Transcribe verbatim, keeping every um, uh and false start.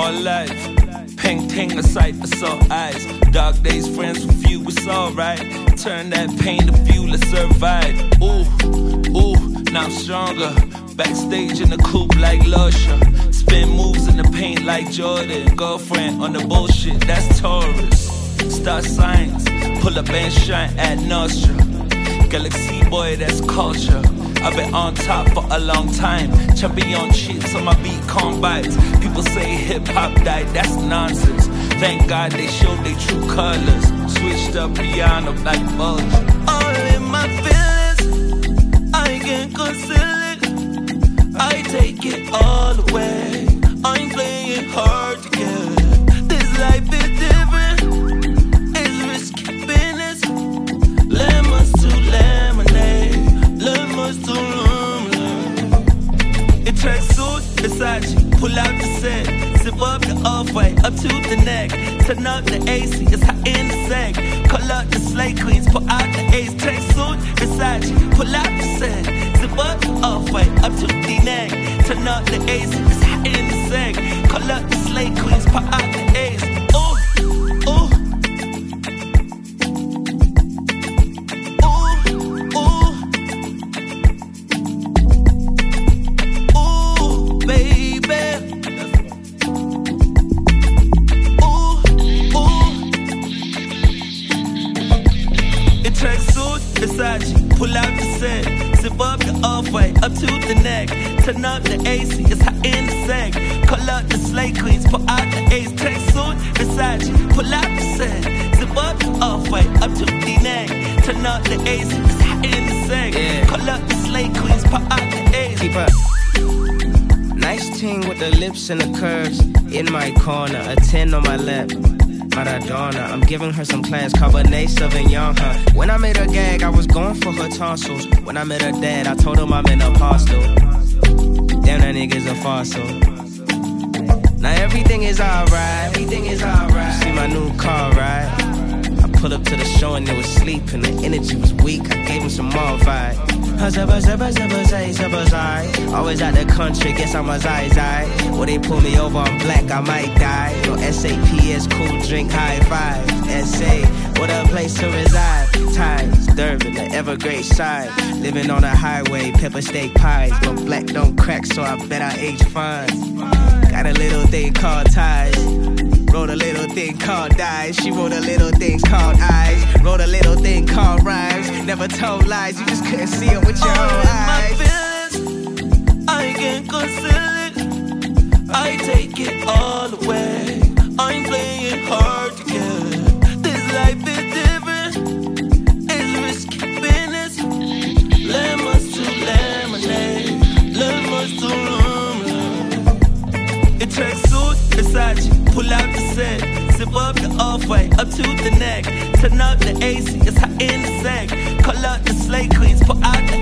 more life. Pink ting aside for sore eyes. Dark days, friends with you, it's alright. Turn that pain to fuel to survive. Ooh, ooh, now I'm stronger. Backstage in the coupe like Lusher. Spin moves in the paint like Jordan. Girlfriend on the bullshit, that's Taurus. Star signs, pull up and shine at Nostra. Galaxy boy, that's culture. I've been on top for a long time. Champion shits on my beat combines. People say hip-hop died, that's nonsense. Thank God they showed their true colors. Switched up piano like Bulger. All in my feelings, I can't conceal it. I take it all away. I'm playing hard to get. This life is different. It's risky business. Lemons to lemonade. Lemons to lemonade. It tracks suit, Versace. Pull out the set. Zip up the off-white, up to the neck. Turn up the A C, it's hot in the sack. Call up the slay queens, pull out the ace. Track suit, Versace. Pull out the set. Zip up the off-white, up to the neck. Turn up the A C, it's hot in the sack. Call up the slay queens, pull out the ace. Ooh, ooh. Pull out the set, zip up the off-white, up to the neck. Turn up the A C, it's hot in the sack. Call up the slay queens, pull out the ace. Track suit, Versace, pull out the set, zip up the off-white, up to the neck. Turn up the A C, it's hot in the sack. Yeah. Call up the slay queens, pull out the ace. Keep up. Nice ting with the lips and the curves. In my corner, a ten on my lap. Maradona, I'm giving her some class, Cabernet Sauvignon, huh? When I made her gag, I was going for her tonsils. When I met her dad, I told him I'm an apostle. Damn, that nigga's a fossil. Now everything is alright, everything is alright. See my new car, right? I pulled up to the show and they was sleeping, the energy was weak, I gave him some more vibe. Always out the country, guess I'm a zai zai. Or they pull me over, I'm black, I might die. No S A P S, cool drink, high five. S A, what a place to reside. Times, Durban, the Evergreen side. Living on a highway, pepper steak pies. But black don't crack, so I bet I age fine. Got a little thing called ties. Wrote a little thing called dies. She wrote a little thing called eyes. Wrote a little thing called rhymes. Never told lies, you just couldn't see it with your all own eyes. My feelings, I can't conceal it. I take it all away. I'm playing hard to get. This life is different. It's risky business. Lemons to lemonade. Lemons to lemonade. It tracks suit, Versace. Pull out the set. Zip up the off-white, up to the neck. Turn up the A C, it's hot in the sack. Call up the slay queens, pull out the